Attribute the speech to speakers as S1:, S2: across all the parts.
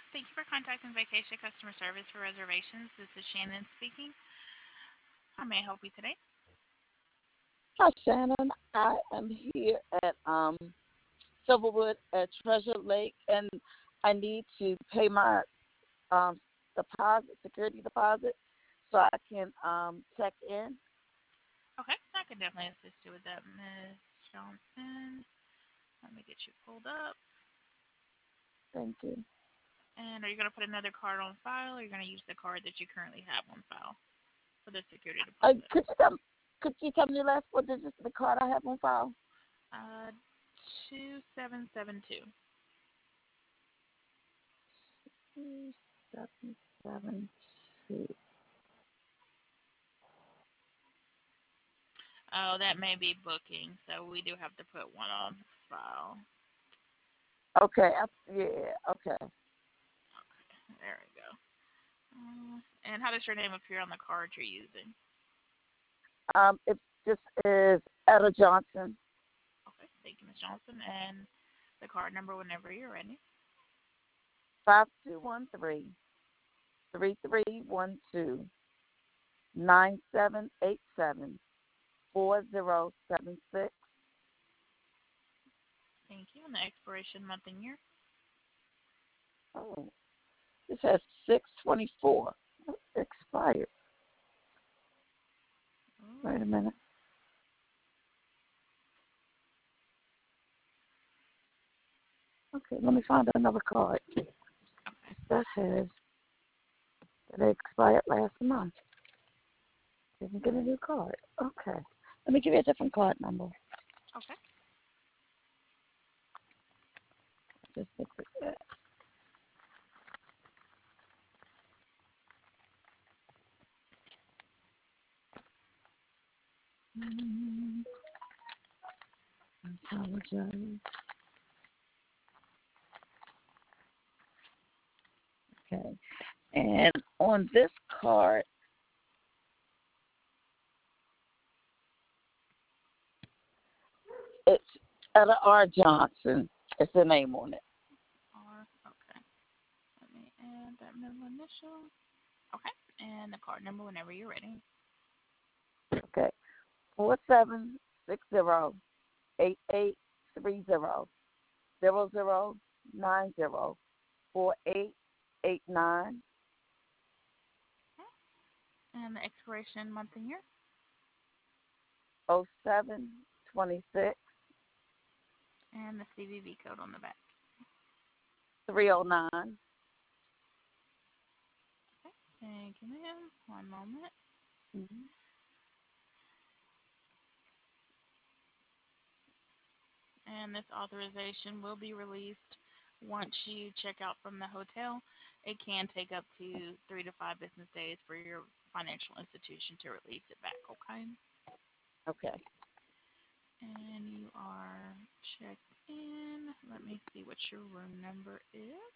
S1: Thank you for contacting Vacation Customer Service for reservations. This is Shannon speaking. How may I help you today?
S2: Hi, Shannon. I am here at Silverwood at Treasure Lake, and I need to pay my um, security deposit, so I can check in.
S1: Okay, I can definitely assist you with that, Miss Johnson. Let me get you pulled up.
S2: Thank you.
S1: And are you going to put another card on file, or are you going to use the card that you currently have on file for the security
S2: Uh,
S1: deposit?
S2: could you tell Could you tell me the last four digits of the card I have on file?
S1: Uh, 2772.
S2: 2772.
S1: Oh, that may be booking, so we do have to put one on file.
S2: Okay. Yeah. Okay.
S1: There we go. And how does your name appear on the card you're using?
S2: It just is Etta Johnson.
S1: Okay, thank you, Miss Johnson. And the card number whenever you're ready.
S2: 5213-3787-4076.
S1: Thank you. And the expiration month and year.
S2: Oh, this has 624 expired. Wait a
S1: Ooh.
S2: minute. Okay, let me find another card.
S1: Okay.
S2: That expired last month. Didn't get a new card. Okay. Let me give you a different card number.
S1: Okay.
S2: Just look at that. I apologize. Okay. And on this card, it's Etta R. Johnson. It's the name on it.
S1: R. Okay. Let me add that middle initial. Okay. And the card number whenever you're ready.
S2: Okay. 4760-8830-0090-4889.
S1: Okay. And the expiration month and year.
S2: 0726
S1: And the CVV code on the back.
S2: 309.
S1: Okay. Thank you, ma'am. One moment.
S2: Mm-hmm.
S1: And this authorization will be released once you check out from the hotel. It can take up to 3 to 5 business days for your financial institution to release it back, okay?
S2: Okay.
S1: And you are checked in. Let me see what your room number is.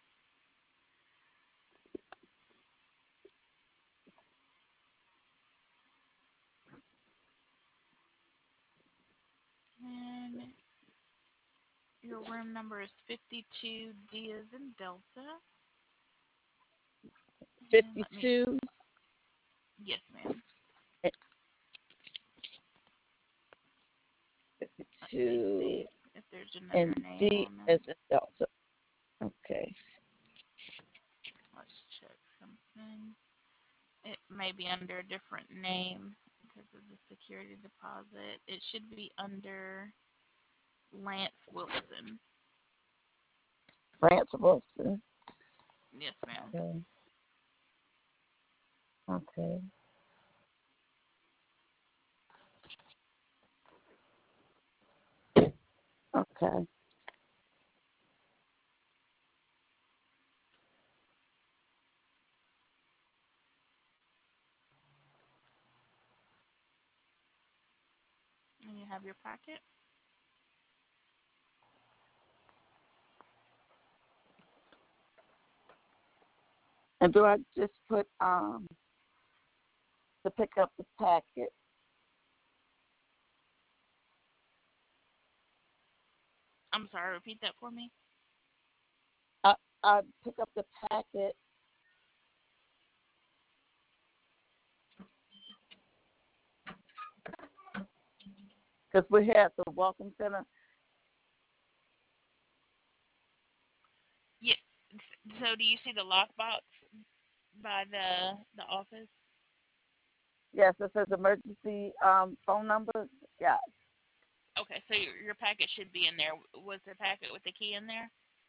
S1: And your room number is 52D as in Delta. And let me,
S2: 52
S1: yes, ma'am. Let me
S2: 52
S1: see if there's
S2: and
S1: another name
S2: D
S1: on
S2: as
S1: there.
S2: in Delta. Okay.
S1: Let's check something. It may be under a different name because of the security deposit. It should be under Lance Wilson.
S2: Lance Wilson.
S1: Yes, ma'am.
S2: Okay. Okay. Okay.
S1: And you have your packet.
S2: And do I just put to pick up the packet?
S1: I'm sorry, repeat that for me.
S2: pick up the packet because we're here at the Welcome Center.
S1: Yeah. So do you see the lockbox by the office?
S2: Yes, it says emergency phone numbers. Yeah,
S1: Okay, so your packet should be in there. Was the packet with the key in there?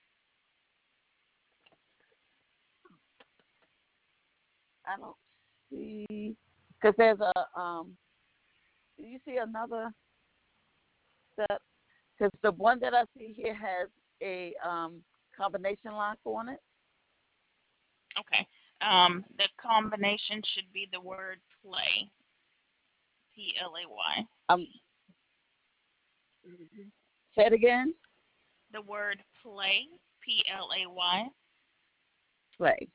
S2: I don't see because there's a do you see another step? Because the one that I see here has a combination lock on it.
S1: Okay. The combination should be the word play. PLAY.
S2: Um, say it again.
S1: The word play. PLAY.
S2: Play.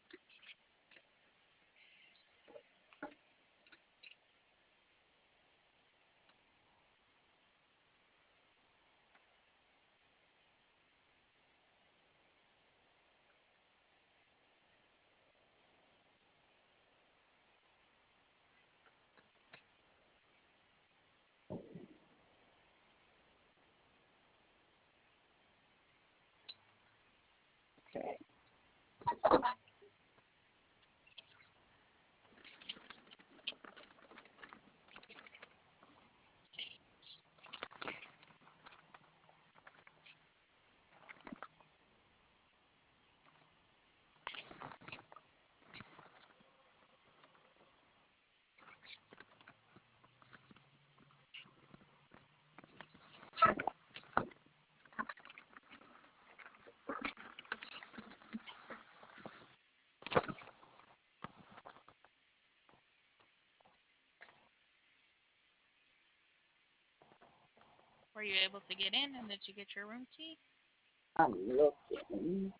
S2: Okay.
S1: Were you able to get in and did you get your room key?
S2: I'm looking.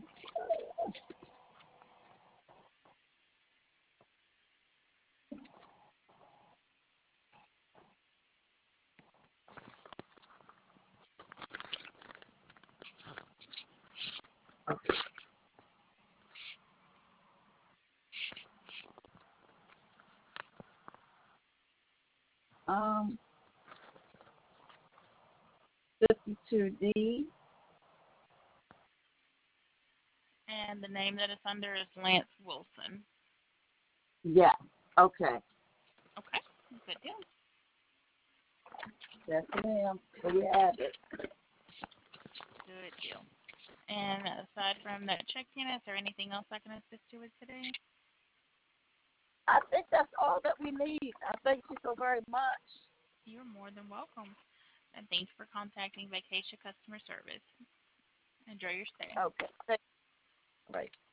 S2: Um, 52D.
S1: And the name that it's under is Lance Wilson.
S2: Yeah. Okay.
S1: Okay. Good deal.
S2: Yes, ma'am. So we have it.
S1: Good deal. And aside from that check-in, is there anything else I can assist you with today?
S2: I think that's all that we need. I thank you so very much.
S1: You're more than welcome. And thanks for contacting Vacation Customer Service. Enjoy your stay.
S2: Okay. Thank you. Right.